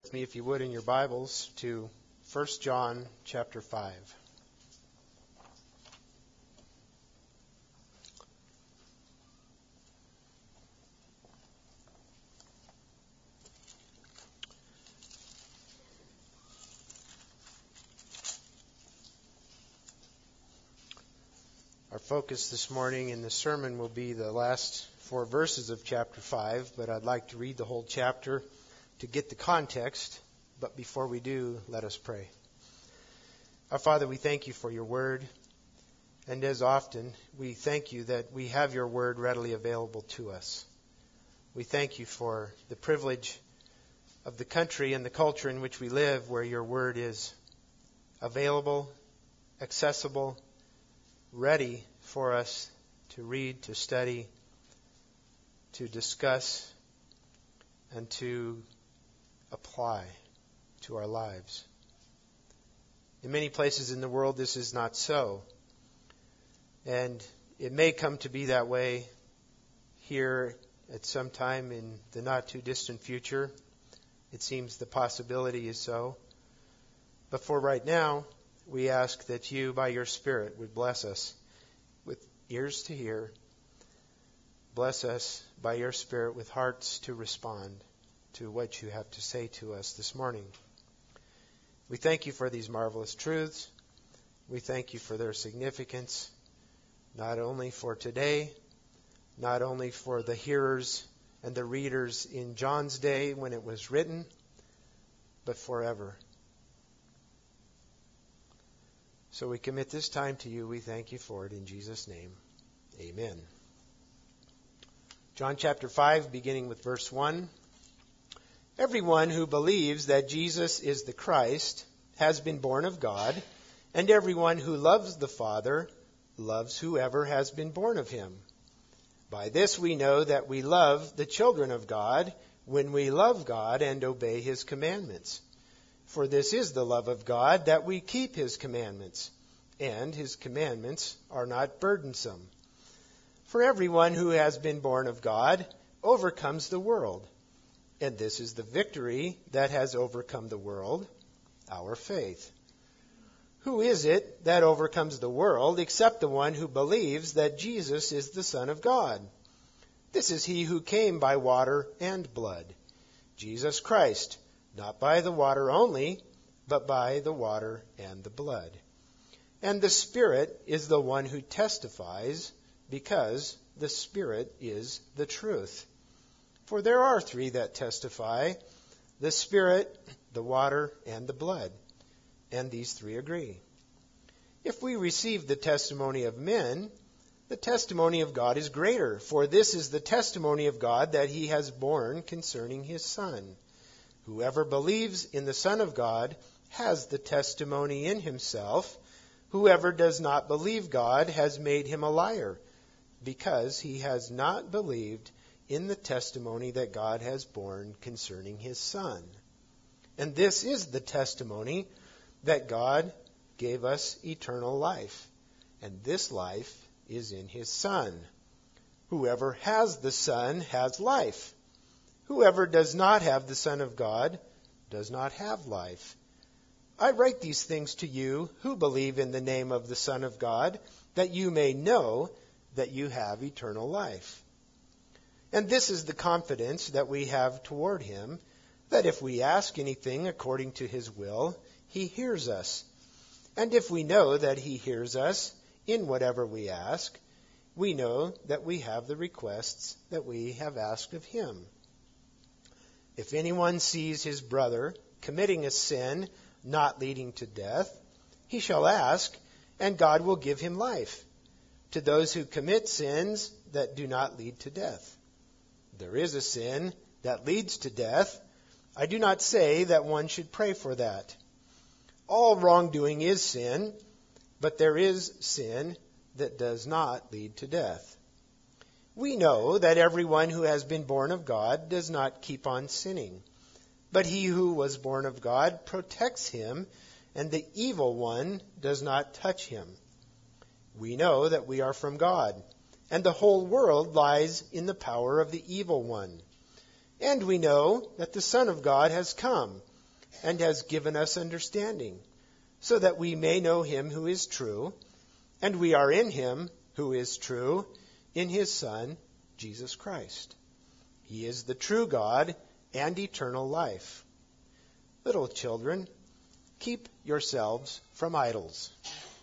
with me, if you would, in your Bibles to 1 John chapter 5. Our focus this morning in the sermon will be the last 4 verses of chapter 5, but I'd like to read the whole chapter to get the context. But before we do, let us pray. Our Father, we thank you for your word. And as often, we thank you that we have your word readily available to us. We thank you for the privilege of the country and the culture in which we live, where your word is available, accessible, ready for us to read, to study, to discuss, and to apply to our lives. In many places in the world, this is not so. And it may come to be that way here at some time in the not too distant future. It seems the possibility is so. But for right now, we ask that you, by your Spirit, would bless us with ears to hear. Bless us by your Spirit with hearts to respond to what you have to say to us this morning. We thank you for these marvelous truths. We thank you for their significance, not only for today, not only for the hearers and the readers in John's day when it was written, but forever. So we commit this time to you. We thank you for it in Jesus' name. Amen. John chapter 5, beginning with verse 1. Everyone who believes that Jesus is the Christ has been born of God, and everyone who loves the Father loves whoever has been born of him. By this we know that we love the children of God, when we love God and obey his commandments. For this is the love of God, that we keep his commandments, and his commandments are not burdensome. For everyone who has been born of God overcomes the world. And this is the victory that has overcome the world, our faith. Who is it that overcomes the world except the one who believes that Jesus is the Son of God? This is he who came by water and blood, Jesus Christ, not by the water only, but by the water and the blood. And the Spirit is the one who testifies, because the Spirit is the truth. For there are 3 that testify, the Spirit, the water, and the blood. And these 3 agree. If we receive the testimony of men, the testimony of God is greater. For this is the testimony of God that he has borne concerning his Son. Whoever believes in the Son of God has the testimony in himself. Whoever does not believe God has made him a liar, because he has not believed in the testimony that God has borne concerning his Son. And this is the testimony, that God gave us eternal life, and this life is in his Son. Whoever has the Son has life. Whoever does not have the Son of God does not have life. I write these things to you who believe in the name of the Son of God, that you may know that you have eternal life. And this is the confidence that we have toward him, that if we ask anything according to his will, he hears us. And if we know that he hears us in whatever we ask, we know that we have the requests that we have asked of him. If anyone sees his brother committing a sin not leading to death, he shall ask, and God will give him life, to those who commit sins that do not lead to death. There is a sin that leads to death. I do not say that one should pray for that. All wrongdoing is sin, but there is sin that does not lead to death. We know that everyone who has been born of God does not keep on sinning, but he who was born of God protects him, and the evil one does not touch him. We know that we are from God, and the whole world lies in the power of the evil one. And we know that the Son of God has come, and has given us understanding, so that we may know him who is true, and we are in him who is true, in his Son, Jesus Christ. He is the true God and eternal life. Little children, keep yourselves from idols.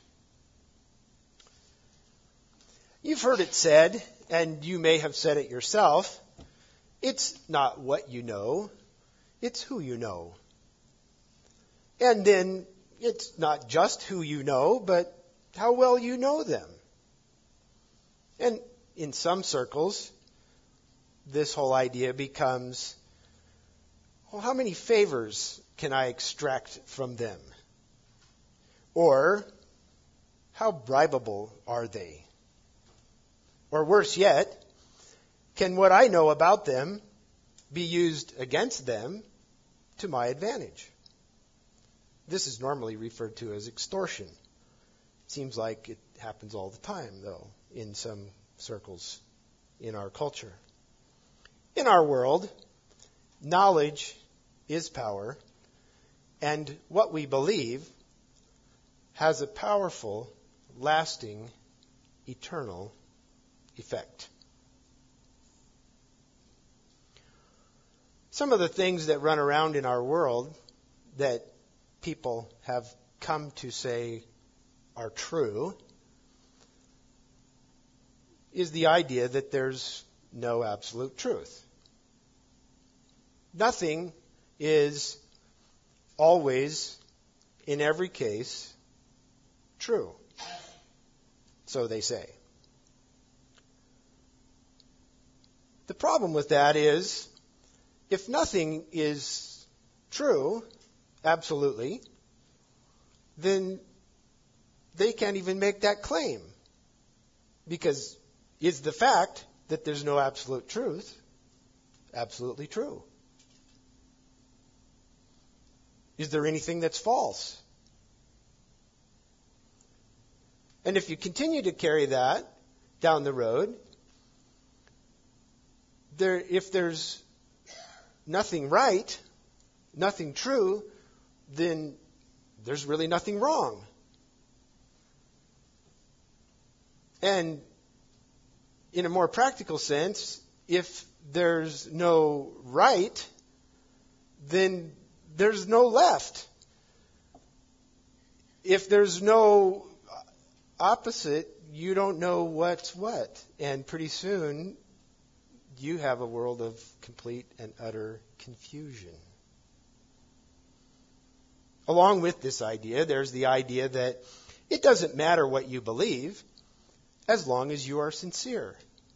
You've heard it said, and you may have said it yourself, it's not what you know, it's who you know. And then it's not just who you know, but how well you know them. And in some circles, this whole idea becomes, well, how many favors can I extract from them? Or, how bribable are they? Or worse yet, can what I know about them be used against them to my advantage? This is normally referred to as extortion. Seems like it happens all the time, though, in some circles in our culture. In our world, knowledge is power, and what we believe has a powerful, lasting, eternal effect. Some of the things that run around in our world that people have come to say are true is the idea that there's no absolute truth. Nothing is always, in every case, true. So they say. The problem with that is, if nothing is true, absolutely, then they can't even make that claim. Because is the fact that there's no absolute truth absolutely true? Is there anything that's false? And if you continue to carry that down the road, if there's nothing right, nothing true, then there's really nothing wrong. And in a more practical sense, if there's no right, then there's no left. If there's no opposite, you don't know what's what. And pretty soon, you have a world of complete and utter confusion. Along with this idea, there's the idea that it doesn't matter what you believe as long as you are sincere.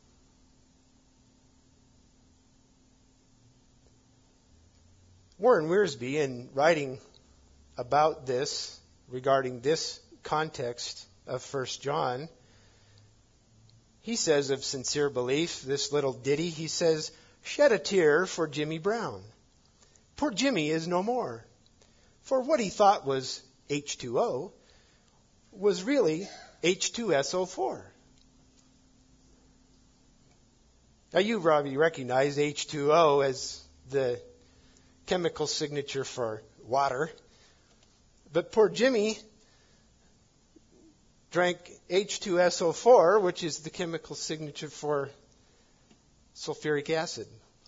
Warren Wiersbe, in writing about this, regarding this context of 1 John, he says of sincere belief, this little ditty, he says, "Shed a tear for Jimmy Brown. Poor Jimmy is no more. For what he thought was H2O was really H2SO4. Now you probably recognize H2O as the chemical signature for water. But poor Jimmy drank H2SO4, which is the chemical signature for sulfuric acid.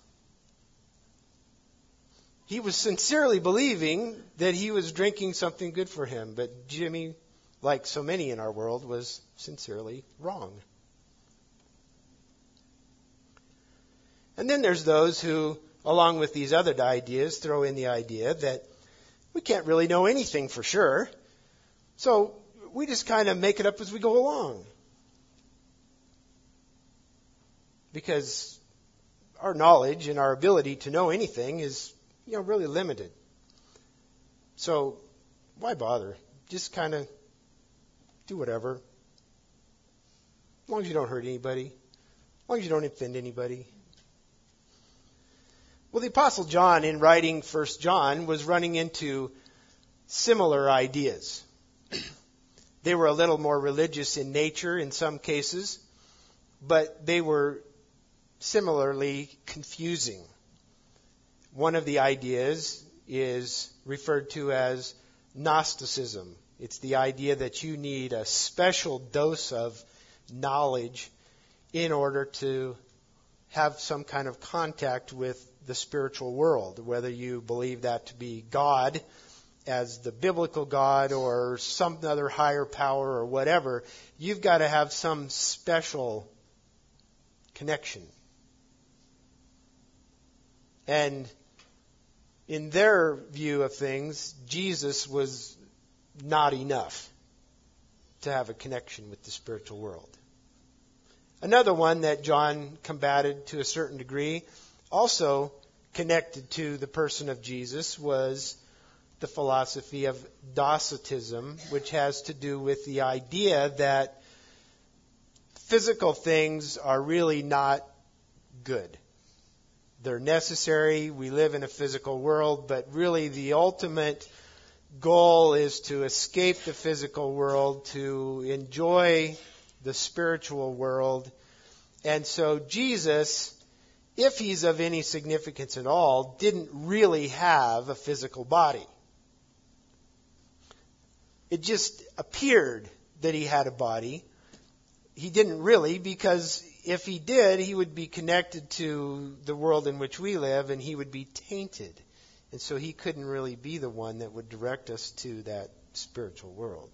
He was sincerely believing that he was drinking something good for him, but Jimmy, like so many in our world, was sincerely wrong. And then there's those who, along with these other ideas, throw in the idea that we can't really know anything for sure, so we just kind of make it up as we go along. Because our knowledge and our ability to know anything is, really limited. So why bother? Just kind of do whatever. As long as you don't hurt anybody. As long as you don't offend anybody. Well, the Apostle John, in writing 1 John, was running into similar ideas. They were a little more religious in nature in some cases, but they were similarly confusing. One of the ideas is referred to as Gnosticism. It's the idea that you need a special dose of knowledge in order to have some kind of contact with the spiritual world, whether you believe that to be God as the biblical God or some other higher power or whatever. You've got to have some special connection. And in their view of things, Jesus was not enough to have a connection with the spiritual world. Another one that John combated to a certain degree, also connected to the person of Jesus, was the philosophy of Docetism, which has to do with the idea that physical things are really not good. They're necessary. We live in a physical world, but really the ultimate goal is to escape the physical world, to enjoy the spiritual world. And so Jesus, if he's of any significance at all, didn't really have a physical body. It just appeared that he had a body. He didn't really, because if he did, he would be connected to the world in which we live, and he would be tainted. And so he couldn't really be the one that would direct us to that spiritual world.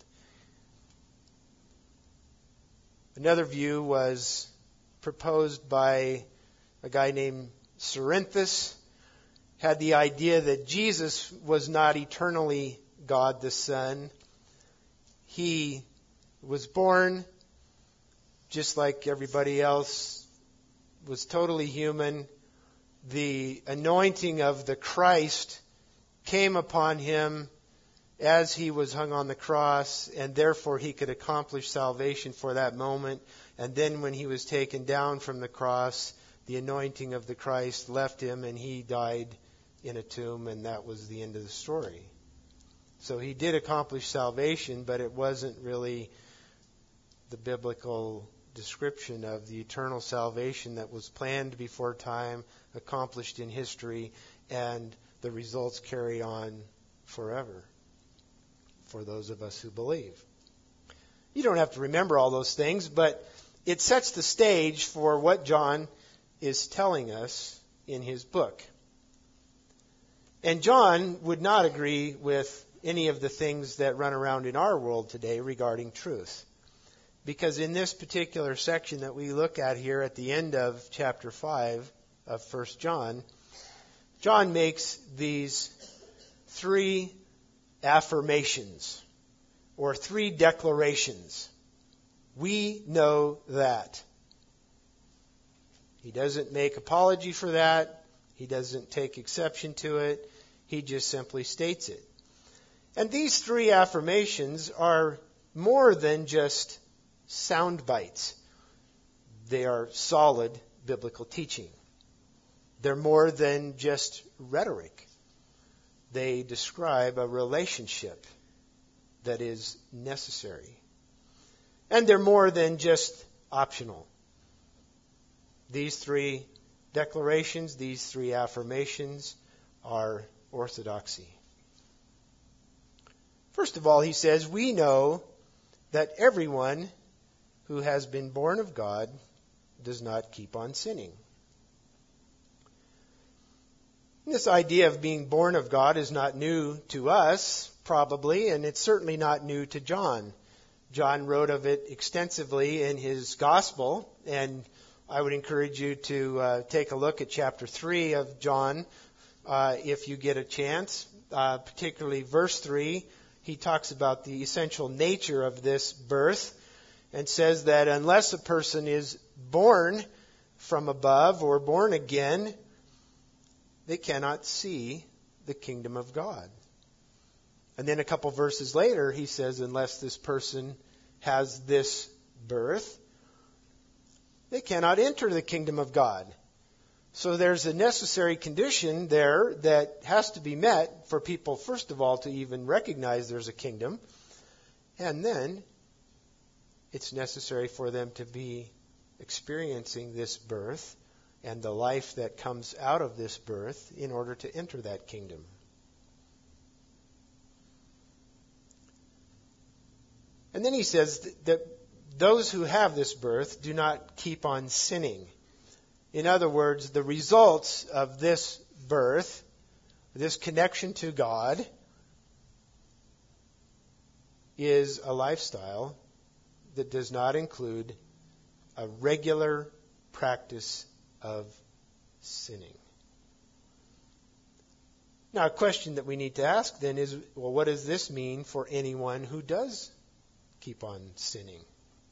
Another view was proposed by a guy named Cerinthus, had the idea that Jesus was not eternally God the Son. He was born just like everybody else, was totally human. The anointing of the Christ came upon him as he was hung on the cross, and therefore he could accomplish salvation for that moment. And then when he was taken down from the cross, the anointing of the Christ left him, and he died in a tomb, and that was the end of the story. So he did accomplish salvation, but it wasn't really the biblical description of the eternal salvation that was planned before time, accomplished in history, and the results carry on forever for those of us who believe. You don't have to remember all those things, but it sets the stage for what John is telling us in his book. And John would not agree with any of the things that run around in our world today regarding truth. Because in this particular section that we look at here at the end of chapter 5 of 1 John, John makes these 3 affirmations or 3 declarations. We know that. He doesn't make apology for that. He doesn't take exception to it. He just simply states it. And these 3 affirmations are more than just sound bites. They are solid biblical teaching. They're more than just rhetoric. They describe a relationship that is necessary. And they're more than just optional. These 3 declarations, these 3 affirmations are orthodoxy. First of all, he says, we know that everyone who has been born of God does not keep on sinning. This idea of being born of God is not new to us, probably, and it's certainly not new to John. John wrote of it extensively in his gospel, and I would encourage you to take a look at chapter 3 of John if you get a chance, particularly verse 3. He talks about the essential nature of this birth and says that unless a person is born from above or born again, they cannot see the kingdom of God. And then a couple verses later, he says, unless this person has this birth, they cannot enter the kingdom of God. So there's a necessary condition there that has to be met for people, first of all, to even recognize there's a kingdom. And then it's necessary for them to be experiencing this birth and the life that comes out of this birth in order to enter that kingdom. And then he says that those who have this birth do not keep on sinning. In other words, the results of this birth, this connection to God, is a lifestyle that does not include a regular practice of sinning. Now, a question that we need to ask then is, well, what does this mean for anyone who does keep on sinning?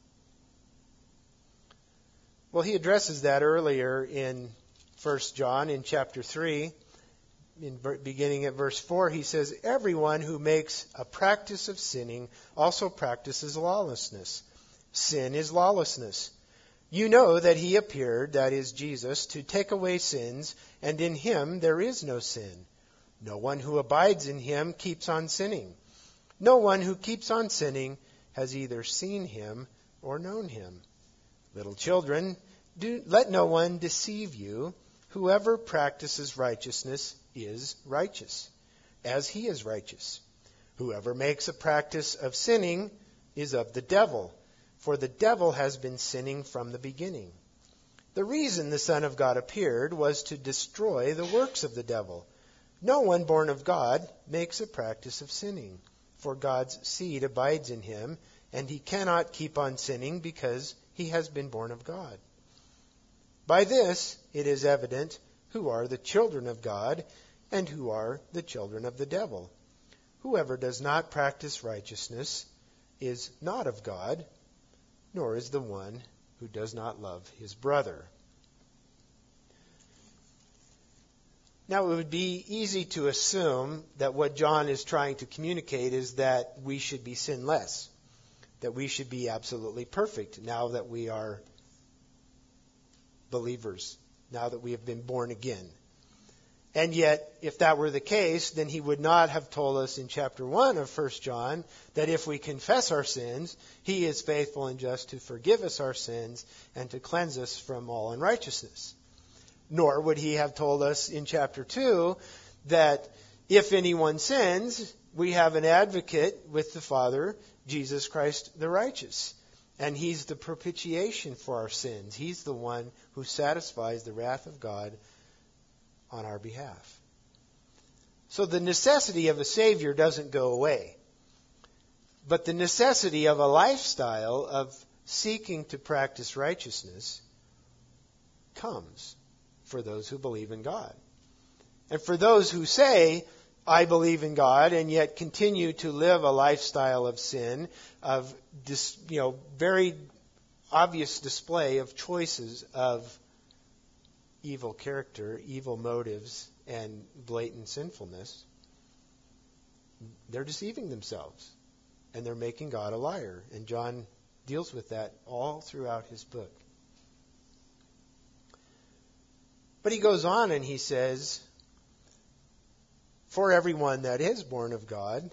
Well, he addresses that earlier in 1 John in chapter 3. Beginning at verse 4, he says, "Everyone who makes a practice of sinning also practices lawlessness. Sin is lawlessness. You know that he appeared, that is Jesus, to take away sins, and in him there is no sin. No one who abides in him keeps on sinning. No one who keeps on sinning has either seen him or known him. Little children, let no one deceive you. Whoever practices righteousness is righteous, as he is righteous. Whoever makes a practice of sinning is of the devil, for the devil has been sinning from the beginning. The reason the Son of God appeared was to destroy the works of the devil. No one born of God makes a practice of sinning, for God's seed abides in him, and he cannot keep on sinning because he has been born of God. By this it is evident who are the children of God and who are the children of the devil. Whoever does not practice righteousness is not of God, nor is the one who does not love his brother." Now, it would be easy to assume that what John is trying to communicate is that we should be sinless, that we should be absolutely perfect now that we are believers, now that we have been born again. And yet, if that were the case, then he would not have told us in chapter 1 of 1 John that if we confess our sins, he is faithful and just to forgive us our sins and to cleanse us from all unrighteousness. Nor would he have told us in chapter 2 that if anyone sins, we have an advocate with the Father, Jesus Christ the righteous. And he's the propitiation for our sins. He's the one who satisfies the wrath of God on our behalf. So the necessity of a Savior doesn't go away. But the necessity of a lifestyle of seeking to practice righteousness comes for those who believe in God. And for those who say, I believe in God, and yet continue to live a lifestyle of sin, of very obvious display of choices of evil character, evil motives, and blatant sinfulness, they're deceiving themselves. And they're making God a liar. And John deals with that all throughout his book. But he goes on and he says, for everyone that is born of God,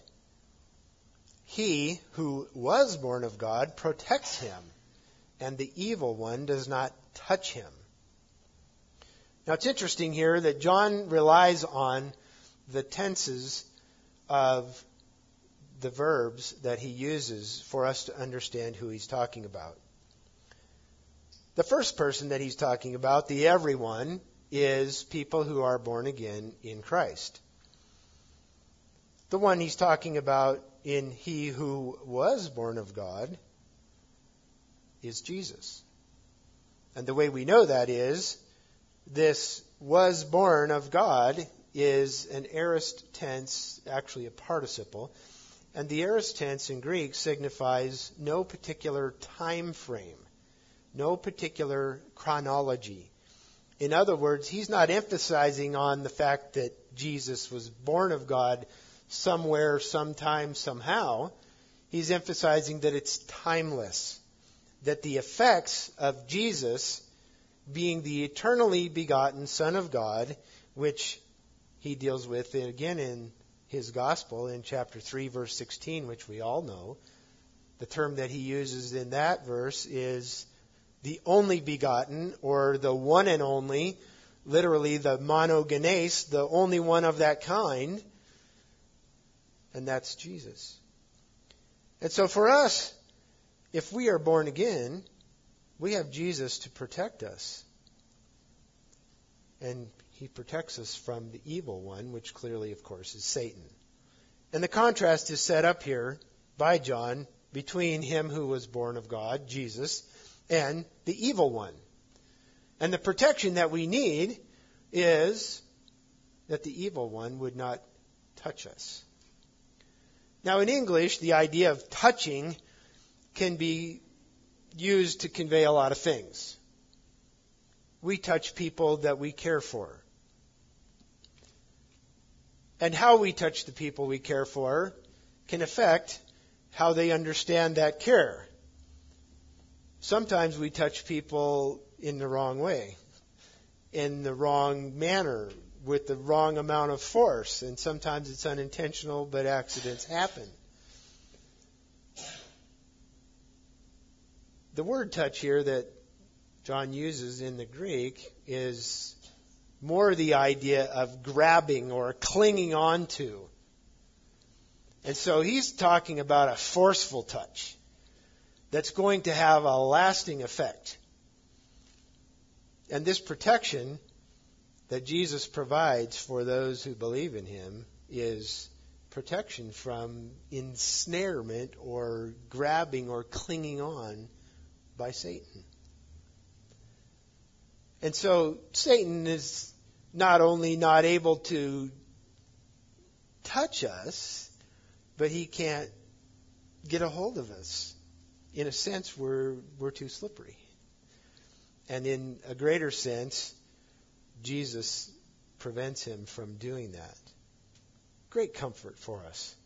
he who was born of God protects him, and the evil one does not touch him. Now it's interesting here that John relies on the tenses of the verbs that he uses for us to understand who he's talking about. The first person that he's talking about, the everyone, is people who are born again in Christ. The one he's talking about in he who was born of God is Jesus. And the way we know that is, this was born of God is an aorist tense, actually a participle. And the aorist tense in Greek signifies no particular time frame, no particular chronology. In other words, he's not emphasizing on the fact that Jesus was born of God somewhere, sometime, somehow. He's emphasizing that it's timeless, that the effects of Jesus being the eternally begotten Son of God, which he deals with again in his gospel in chapter 3, verse 16, which we all know. The term that he uses in that verse is the only begotten, or the one and only, literally the monogenes, the only one of that kind, and that's Jesus. And so for us, if we are born again, we have Jesus to protect us. And he protects us from the evil one, which clearly, of course, is Satan. And the contrast is set up here by John between him who was born of God, Jesus, and the evil one. And the protection that we need is that the evil one would not touch us. Now, in English, the idea of touching can be used to convey a lot of things. We touch people that we care for. And how we touch the people we care for can affect how they understand that care. Sometimes we touch people in the wrong way, in the wrong manner, with the wrong amount of force. And sometimes it's unintentional, but accidents happen. The word touch here that John uses in the Greek is more the idea of grabbing or clinging on to. And so he's talking about a forceful touch that's going to have a lasting effect. And this protection that Jesus provides for those who believe in him is protection from ensnarement or grabbing or clinging on by Satan. And so Satan is not only not able to touch us, but he can't get a hold of us. In a sense, we're too slippery. And in a greater sense, Jesus prevents him from doing that. Great comfort for us.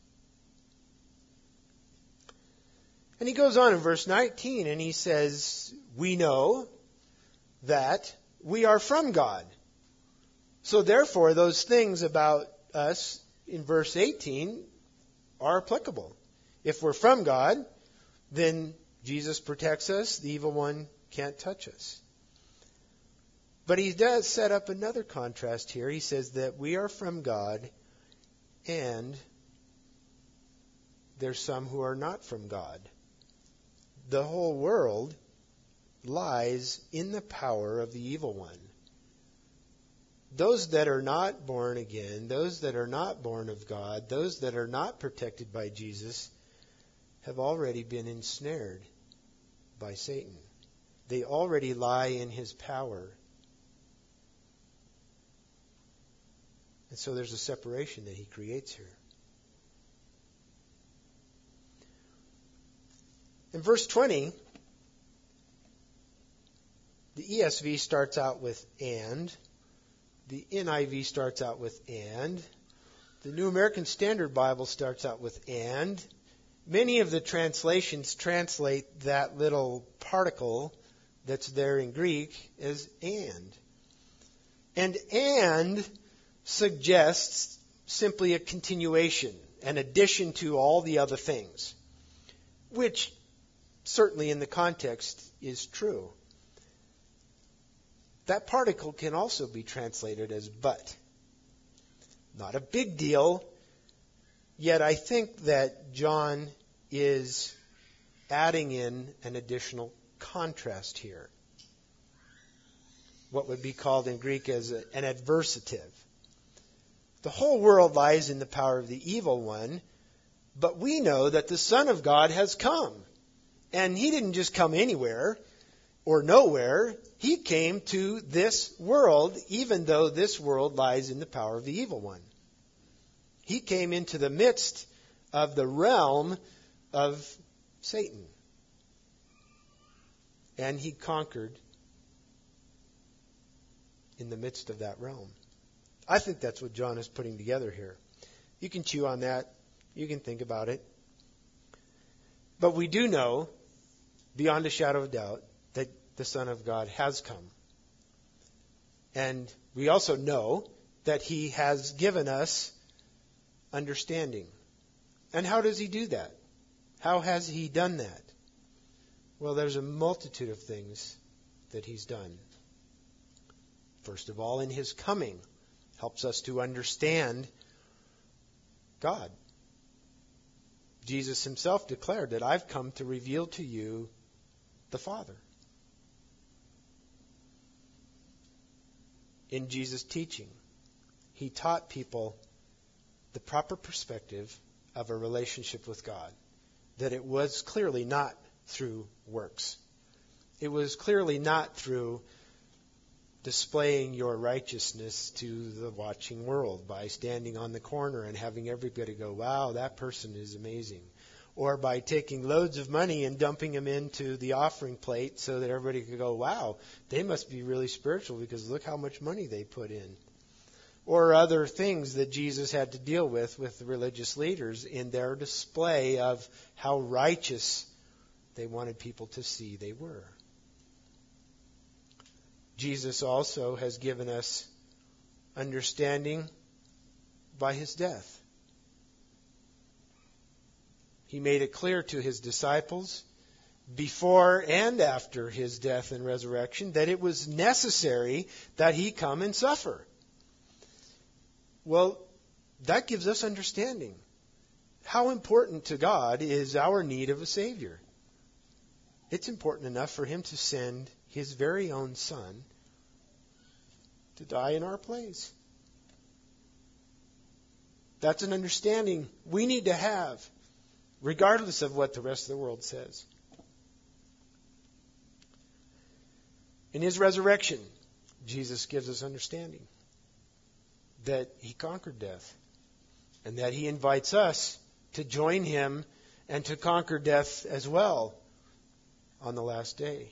And he goes on in verse 19 and he says, we know that we are from God. So therefore, those things about us in verse 18 are applicable. If we're from God, then Jesus protects us. The evil one can't touch us. But he does set up another contrast here. He says that we are from God and there's some who are not from God. The whole world lies in the power of the evil one. Those that are not born again, those that are not born of God, those that are not protected by Jesus have already been ensnared by Satan. They already lie in his power. And so there's a separation that he creates here. In verse 20, the ESV starts out with and. The NIV starts out with and. The New American Standard Bible starts out with and. Many of the translations translate that little particle that's there in Greek as and. And suggests simply a continuation, an addition to all the other things, which certainly in the context is true. That particle can also be translated as but. Not a big deal, yet I think that John is adding in an additional contrast here. What would be called in Greek as an adversative. The whole world lies in the power of the evil one, but we know that the Son of God has come. And he didn't just come anywhere or nowhere. He came to this world, even though this world lies in the power of the evil one. He came into the midst of the realm of Satan. And he conquered in the midst of that realm. I think that's what John is putting together here. You can chew on that. You can think about it. But we do know, beyond a shadow of doubt, that the Son of God has come. And we also know that he has given us understanding. And how does he do that? How has he done that? Well, there's a multitude of things that he's done. First of all, in his coming, helps us to understand God. Jesus himself declared that I've come to reveal to you the Father. In Jesus' teaching, he taught people the proper perspective of a relationship with God. That it was clearly not through works. It was clearly not through displaying your righteousness to the watching world by standing on the corner and having everybody go, wow, that person is amazing. Or by taking loads of money and dumping them into the offering plate so that everybody could go, wow, they must be really spiritual because look how much money they put in. Or other things that Jesus had to deal with the religious leaders in their display of how righteous they wanted people to see they were. Jesus also has given us understanding by his death. He made it clear to his disciples before and after his death and resurrection that it was necessary that he come and suffer. Well, that gives us understanding. How important to God is our need of a Savior? It's important enough for him to send his very own Son to die in our place. That's an understanding we need to have, regardless of what the rest of the world says. In his resurrection, Jesus gives us understanding that he conquered death and that he invites us to join him and to conquer death as well on the last day.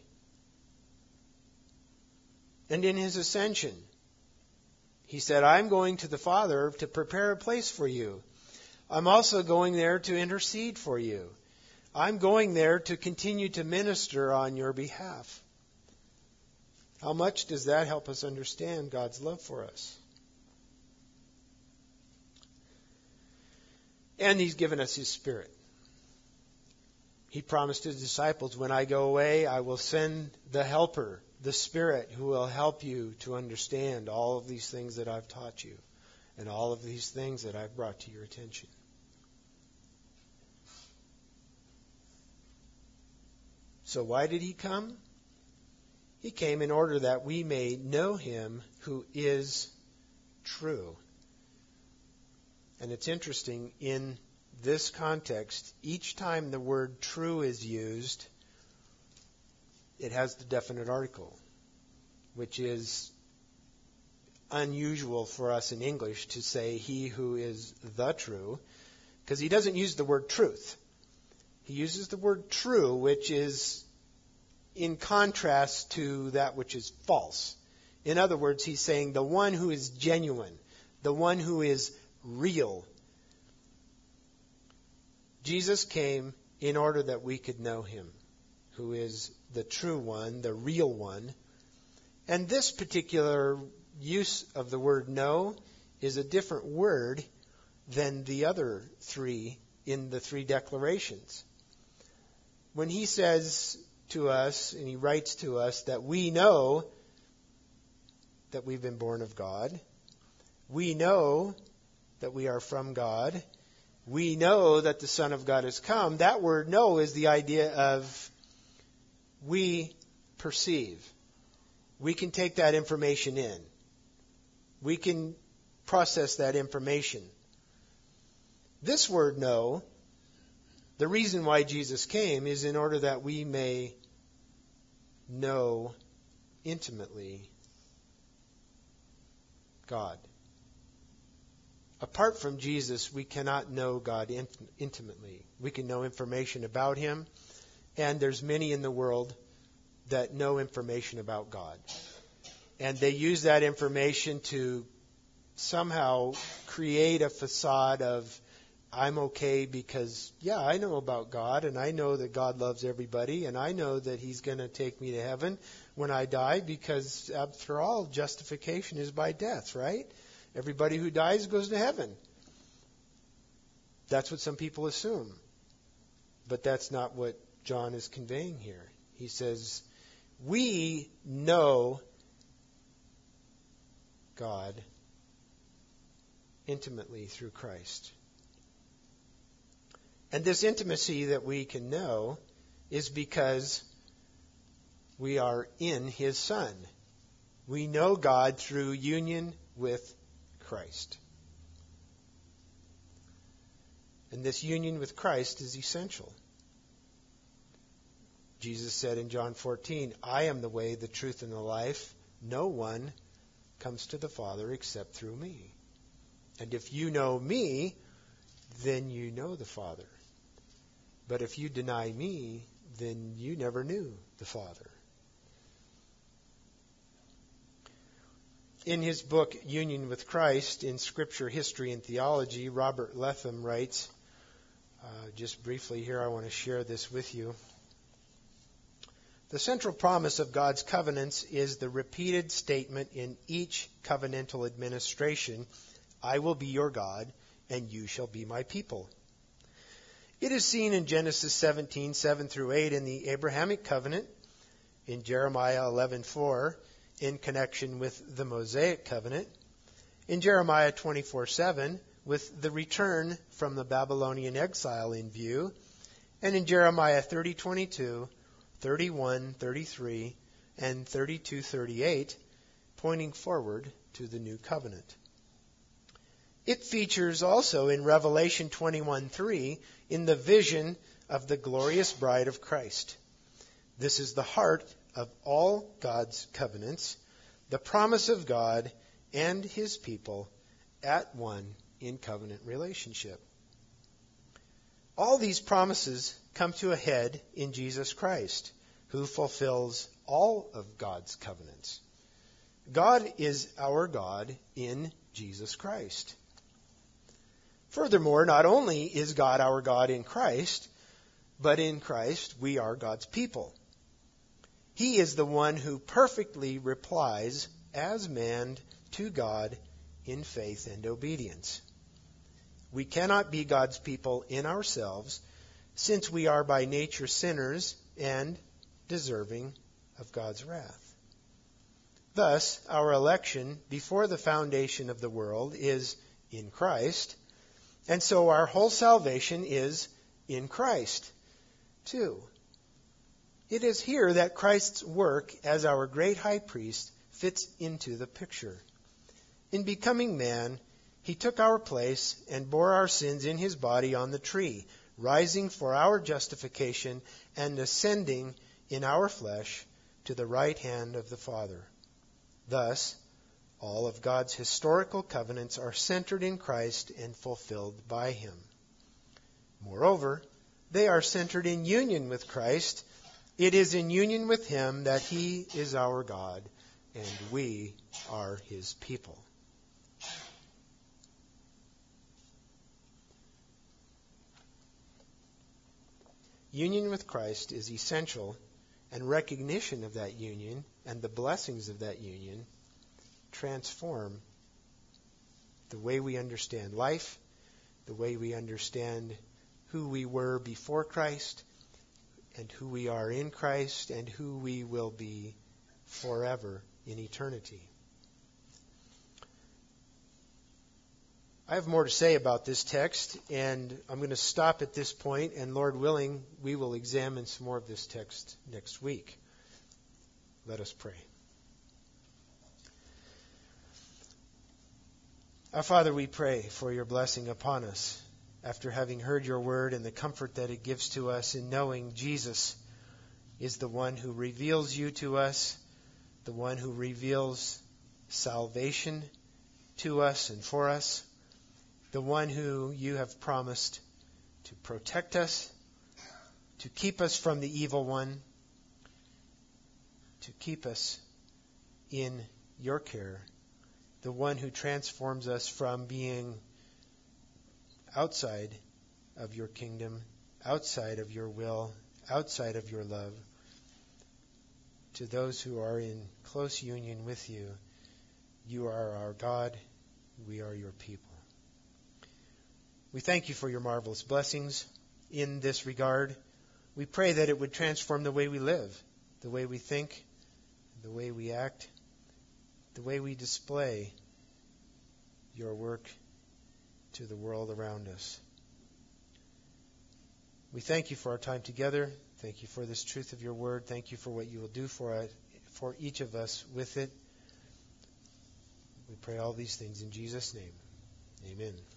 And in his ascension, he said, I'm going to the Father to prepare a place for you. I'm also going there to intercede for you. I'm going there to continue to minister on your behalf. How much does that help us understand God's love for us? And he's given us his Spirit. He promised his disciples, when I go away, I will send the Helper, the Spirit, who will help you to understand all of these things that I've taught you and all of these things that I've brought to your attention. So why did he come? He came in order that we may know him who is true. And it's interesting, in this context, each time the word true is used, it has the definite article, which is unusual for us in English to say he who is the true, because he doesn't use the word truth. He uses the word true, which is in contrast to that which is false. In other words, he's saying the one who is genuine, the one who is real. Jesus came in order that we could know him, who is the true one, the real one. And this particular use of the word know is a different word than the other three in the three declarations. When he says to us, and he writes to us, that we know that we've been born of God, we know that we are from God, we know that the Son of God has come, that word know is the idea of we perceive. We can take that information in. We can process that information. This word know, the reason why Jesus came is in order that we may know intimately God. Apart from Jesus, we cannot know God intimately. We can know information about him, and there's many in the world that know information about God. And they use that information to somehow create a facade of, I'm okay because, yeah, I know about God, and I know that God loves everybody, and I know that he's going to take me to heaven when I die, because after all, justification is by death, right? Everybody who dies goes to heaven. That's what some people assume. But that's not what John is conveying here. He says, we know God intimately through Christ. And this intimacy that we can know is because we are in his Son. We know God through union with Christ. And this union with Christ is essential. Jesus said in John 14, I am the way, the truth, and the life. No one comes to the Father except through me. And if you know me, then you know the Father. But if you deny me, then you never knew the Father. In his book, Union with Christ, in Scripture, History, and Theology, Robert Letham writes, just briefly here, I want to share this with you. The central promise of God's covenants is the repeated statement in each covenantal administration, I will be your God, and you shall be my people. It is seen in Genesis 17, 7 through 8 in the Abrahamic covenant, in Jeremiah 11:4 in connection with the Mosaic covenant, in Jeremiah 24:7 with the return from the Babylonian exile in view, and in Jeremiah 30:22, 31:33, and 32:38, pointing forward to the new covenant. It features also in Revelation 21:3 in the vision of the glorious bride of Christ. This is the heart of all God's covenants, the promise of God and his people at one in covenant relationship. All these promises come to a head in Jesus Christ, who fulfills all of God's covenants. God is our God in Jesus Christ. Furthermore, not only is God our God in Christ, but in Christ we are God's people. He is the one who perfectly replies as man to God in faith and obedience. We cannot be God's people in ourselves, since we are by nature sinners and deserving of God's wrath. Thus, our election before the foundation of the world is in Christ, and so our whole salvation is in Christ, too. It is here that Christ's work as our great high priest fits into the picture. In becoming man, he took our place and bore our sins in his body on the tree, rising for our justification and ascending in our flesh to the right hand of the Father. Thus, all of God's historical covenants are centered in Christ and fulfilled by him. Moreover, they are centered in union with Christ. It is in union with him that he is our God and we are his people. Union with Christ is essential, and recognition of that union and the blessings of that union transform the way we understand life, the way we understand who we were before Christ, and who we are in Christ, and who we will be forever in eternity. I have more to say about this text, and I'm going to stop at this point, and Lord willing, we will examine some more of this text next week. Let us pray. Our Father, we pray for your blessing upon us after having heard your word and the comfort that it gives to us in knowing Jesus is the one who reveals you to us, the one who reveals salvation to us and for us, the one who you have promised to protect us, to keep us from the evil one, to keep us in your care, the one who transforms us from being outside of your kingdom, outside of your will, outside of your love, to those who are in close union with you. You are our God, we are your people. We thank you for your marvelous blessings in this regard. We pray that it would transform the way we live, the way we think, the way we act, the way we display your work to the world around us. We thank you for our time together. Thank you for this truth of your word. Thank you for what you will do for each of us with it. We pray all these things in Jesus' name. Amen.